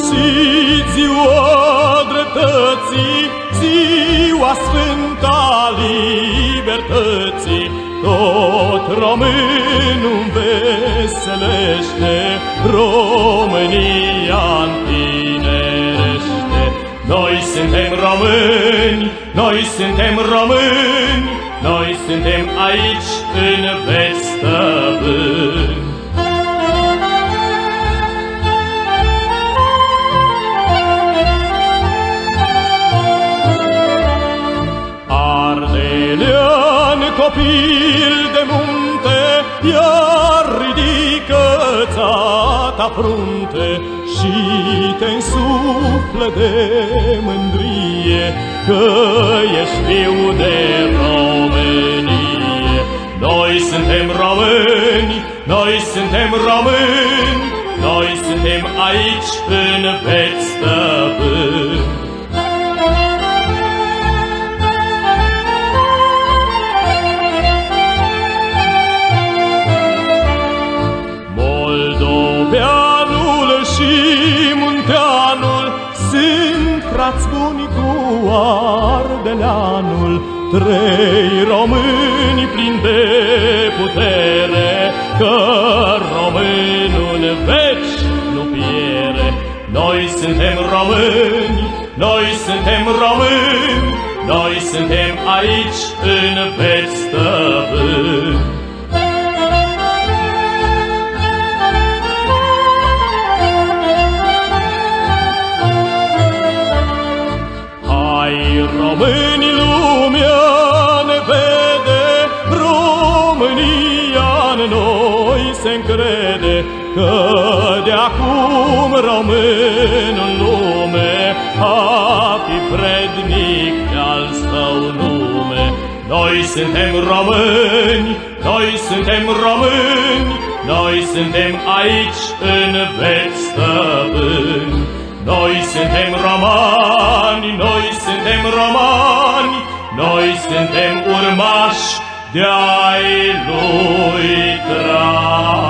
și ziua dreptății, ziua sfântă a libertății, tot românul veselește, România întinerește. Noi suntem români, noi suntem români, noi suntem aici în veți stăpâni. Ardelean copil de munte, iar ridică-ți-a ta frunte și te-nsuflă de mândrie că ești fiu de Românie. Noi suntem români, noi suntem români, noi suntem aici în veți stăpâni. Moldoveanul și munteanul sunt frați buni cu ardeleanul, trei români plini de putere, că românul în veci nu piere. Noi suntem români, noi suntem români, noi suntem aici în veci stăpâni. Românii, lumea ne vede, România în noi se încrede, că de-acum românul în lume a fi vrednic de-al său nume. Noi suntem români, noi suntem români, noi suntem aici în veți stăpâni. Noi suntem romani, noi suntem romani, noi suntem urmași de-ai lui Traian.